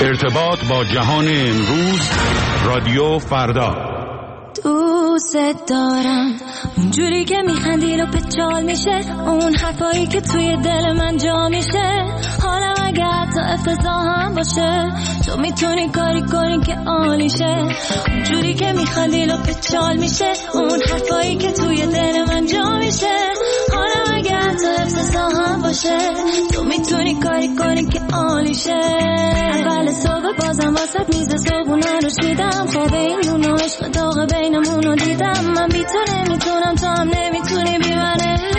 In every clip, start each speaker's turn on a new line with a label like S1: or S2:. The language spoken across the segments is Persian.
S1: ارتباط با جهان امروز، رادیو فردا.
S2: دوست دارم اونجوری که میخندی رو پچال میشه، اون حرفایی که توی دل من جا میشه. حالم اگه حتی افتضاح هم باشه، تو میتونی کاری کنی که عالیشه. اونجوری که میخندی رو پچال میشه، اون حرفایی که توی دل من جا میشه. حالم اگه حتی افتضاح هم باشه، تو میتونی کاری کنی که عالیشه. اول صبح بازم واسه میز صبحونه رو شیدم، خواب این و عشق داغ بینمونو دیدم. من بی تو نمیتونم، تو هم نمیتونی بی من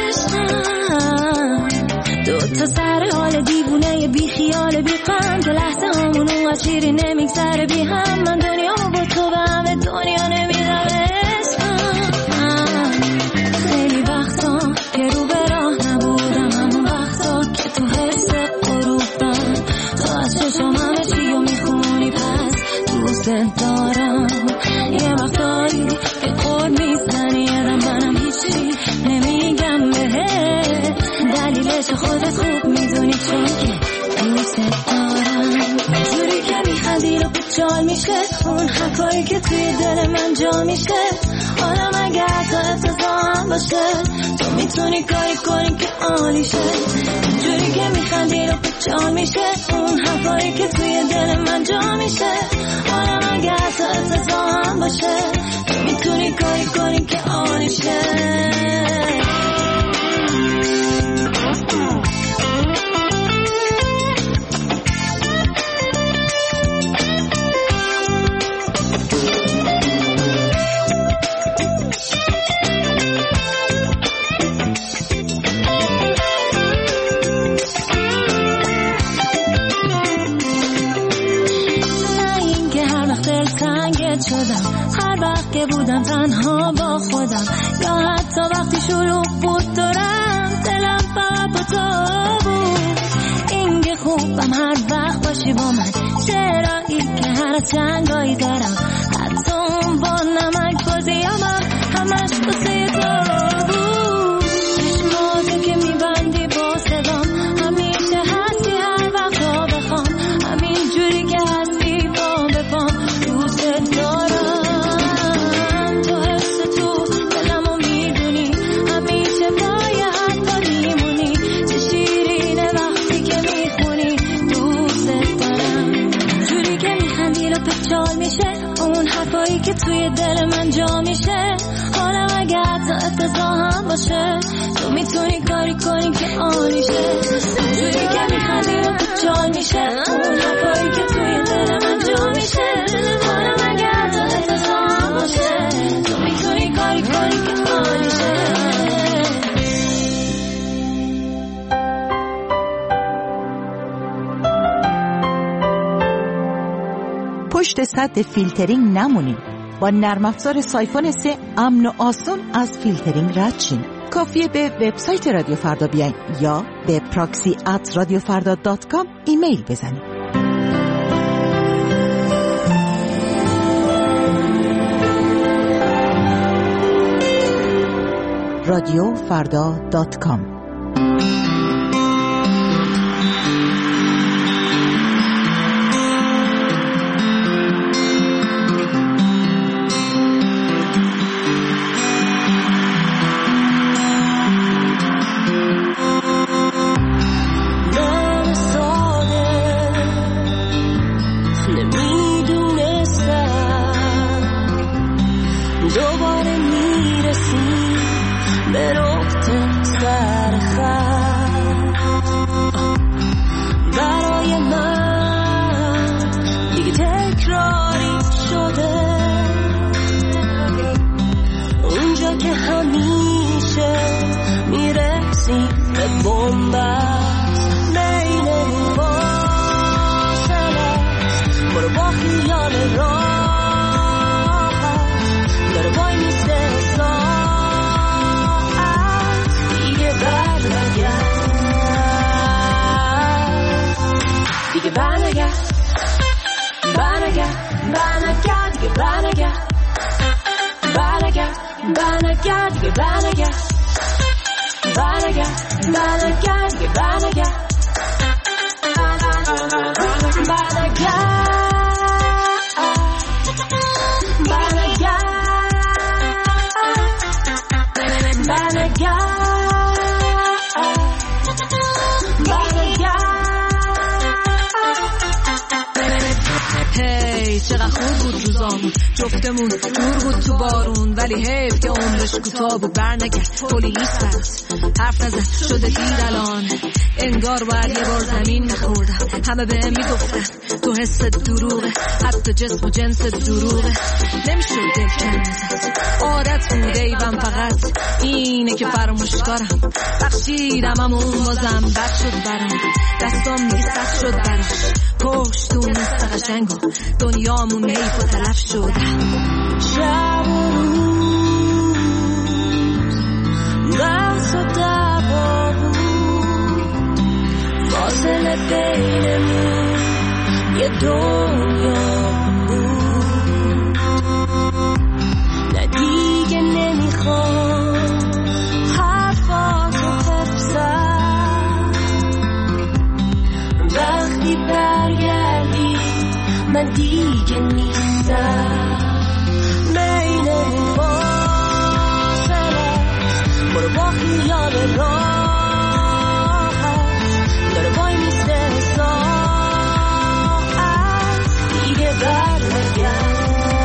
S2: عشقم. دو تا سر حال دیوونه بی خیال بی غم، که لحظه همون اونقدر شیرین نمیگذره بی هم. من دنیا با تو به همه دنیا نمیدم عشقم. خیلی وقتا که رو به راه نبودم، همون وقتا که تو حس غروبم، تو از چشم همه چی رو میخونی، پس دوست دارم. یه وقتایی که خود میزنی یادم، منم هیچی نمیگم بهت، دلیلش خودت خوب میدونی، چون که دوست دارم. اونجوری که میخندی رو پچال میشه، اون حرفایی که توی دل من جا میشه. حالم اگه حتی افتضاح هم باشه، تو میتونی کاری کنی که عالیشه. اونجوری که میخندی رو پچال میشه، اون حرفایی که توی دل من جا میشه. حالم اگه حتی افتضاح هم باشه، تو میتونی کاری کنی که عالیشه. هر وقت که بودم تنها با خودم، یا حتی وقتی شلوغ بود دارم، دلم فقط با تو بود. این که خوبم هر وقت باشی با من، چرایی که هر از جنگایی دارم، حتی اون با نمک بازیامم همش بسه تو بود. چشماتو که میبندی با صدام، همیشه هستی هر وقت ها بخوام، همین جوری که هستی با بپام. دوست دارم تو حس تو دلمو میدونی، همیشه باید با میمونی، چه شیرینه وقتی که میخونی. دوست دارم جوری که میخندی رو پچال میشه، اون حرفایی که توی دل من جا میشه. حالم اگه حتی افتضاح هم باشه، تو میتونی کاری کنی که عالیشه. جوری که میخندی رو پچال میشه، اون حرفایی که توی دل من جا میشه. حالم اگه حتی افتضاح هم باشه، تو میتونی کاری کنی که عالیشه.
S3: پشت سد فیلترینگ نمونید. با نرم افزار سایفون 3 امن و آسون از فیلترینگ رد شین. کافیه به وبسایت رادیو فردا بیاین یا به proxy@radiofarda.com ایمیل بزنید. radiofarda.com Bye.
S2: چقدر خوب بود روزامون، جفتمون نور بود تو بارون، ولی حیف که عمرش کوتاه بود. برنگرد پلیس برات حرف نزد شده دیر الان، انگار باید یه بار زمین میخوردم. همه بهم میگفتن تو حس دروغه، حتی جسم و جنس دروغه. نمیشد دل کنه ازت، عادت بوده ایبم، فقط اینه که فراموش کارم. بخشیدم همون بازم بد شد برام، دستام میگه سخت شد براش. پشتون نیست قشنگ و دنیامون حیف و تلف شد.
S4: شب و روز بحث و دعوا بود، فاصله بینمون یه دنیا بود. نه دیگه نمیخوام حرفاتو بپسم، وقتی برگردی من دیگه نیستم. بین این فاصله برو با خیال راحت، داره وای میسته ساعت دیگه برنگرد،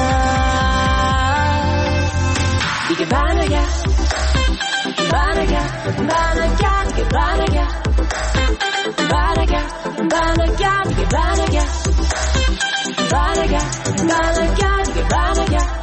S4: دیگه برنگرد، برنگرد، برنگرد، دیگه برنگرد، برنگرد، برنگرد، دیگه برنگرد، برنگرد، برنگرد، دیگه برنگرد.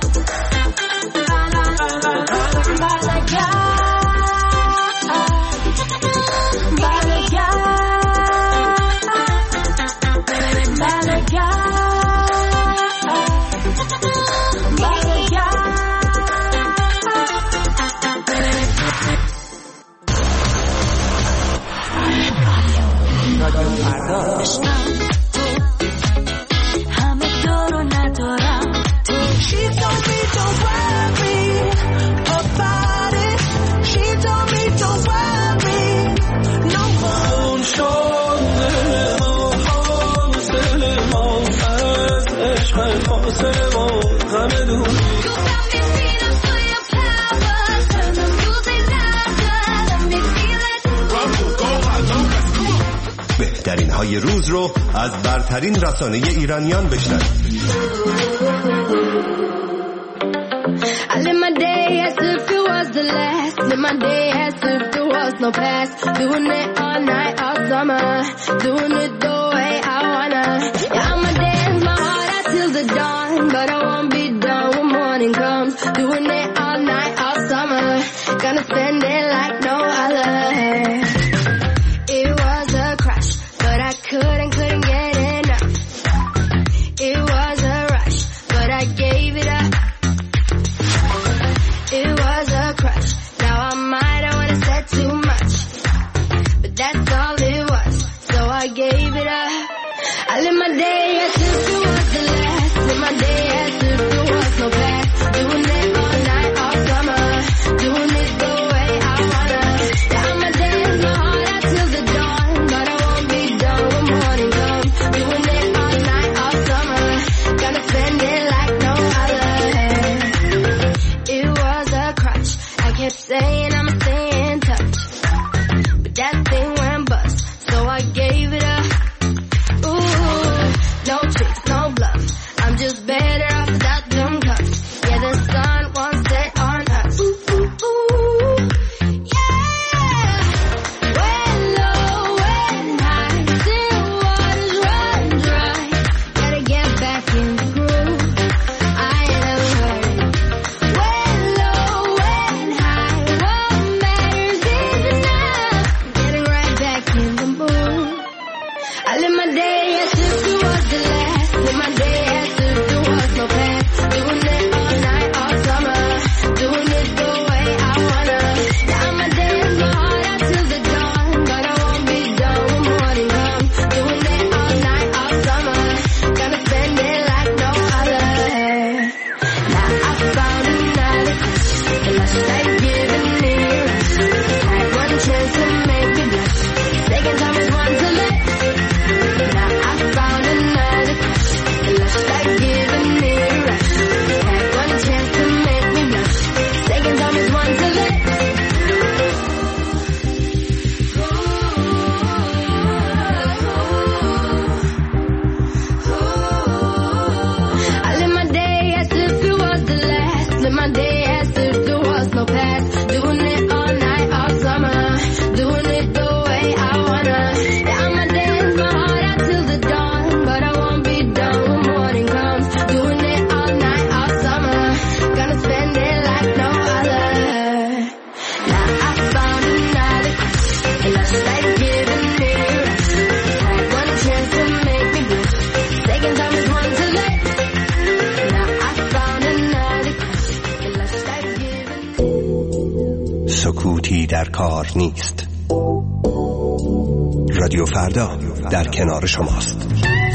S5: بهترین های روز رو از برترین رسانه ایرانیان بشنوید.
S6: I live my day as if it was the last. Live my day as if there was no past. Doing it all night, all summer. Doing it the way I wanna. Yeah, I'ma dance my heart out till the dawn, but I won't be done when morning comes. Doing it all night, all summer. Gonna spend it like no other. It was a crush, but I couldn't get enough. It was a rush, but I gave it up. It was a crush. Now I might have wanna said too much, but that's all it was, so I gave it up. I live my day as if it was the last. Live my day as if there was no past. Doing it all night, all summer. Doing it the way I wanna. Yeah, I'ma dance my heart out till the dawn, but I won't be done when morning comes. Doing it all night, all summer. Gonna spend it like no other. It was a crutch. I kept saying I'ma stay in touch, but that thing went bust, so I gave it up. Ooh, no tricks, no bluff. I'm just better
S5: کار نیست. رادیو فردا در کنار شماست.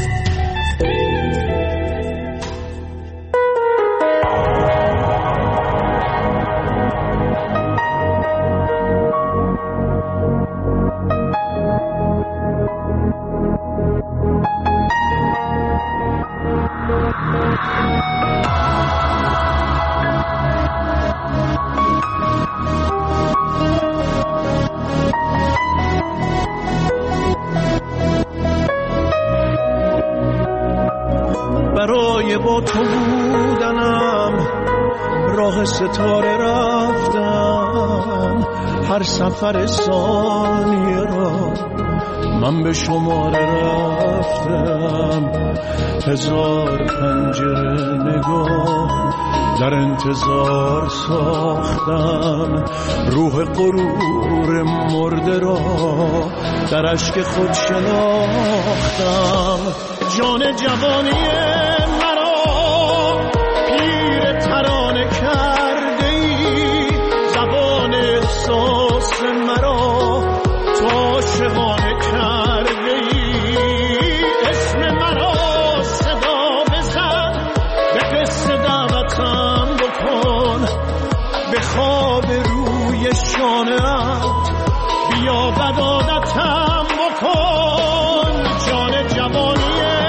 S7: برای با تو بودنم راه ستاره رفتم، هر سفر ثانیه را من به شماره رفتم، هزار پنجره نگاه در انتظار ساختم، روح غرور مرده را در اشک خود شناختم. جان جوانی مرا پیر ترانه کرده ای، زبان احساس مرا تو عاشقانه کرده ای، اسم مرا صدا بزن، به قصه دعوتم بکن، به خواب روی شانه‌ات بیا بدادتم بکن. جان جوانی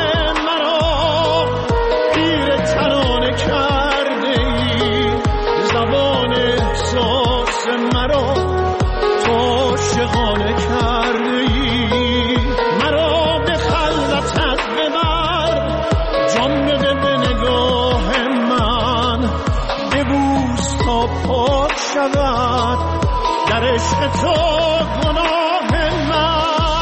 S7: مرا تو عاشقانه کرده ای، مرا به خلوتت ببر، جان بده به نگاه من، ببوس تا پاک شود در عشق تو گناه من.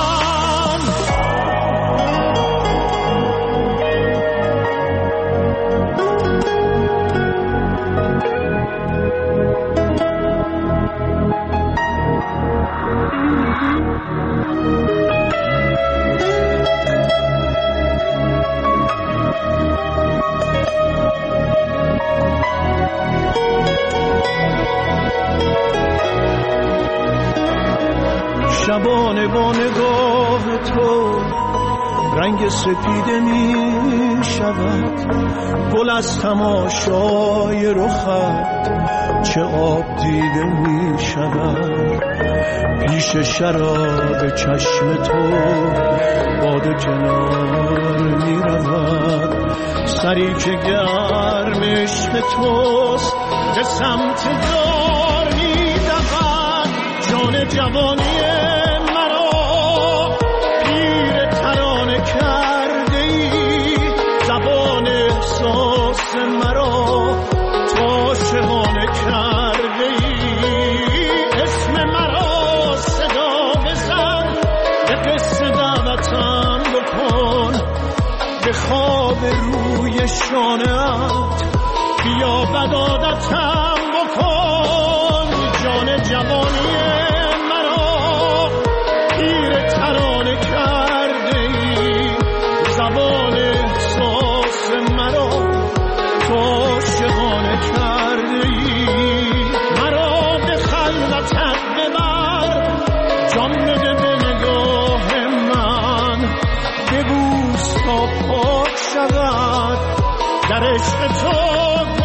S7: شبانه با نگاه تو رنگ سپیده می شود، گل از تماشای رخت چه آب دیده می شود، پیش شراب چشم تو باده کنار می رود، سری که گرم عشق توست به سمت دار می دود. جان جوانی مرا تو عاشقانه کرده ای، اسم مرا صدا بزن، به قصه دعوتم بکن، به خواب روی شانه‌ات بیا بدادتم بکن. جان جوانی مرا پیر ترانه کرده ای، زبان احساس مرا تو عاشقانه کرده ای، مرا به خلوتت ببر، جان بده به نگاه من، ببوس تا پاک شود در عشق تو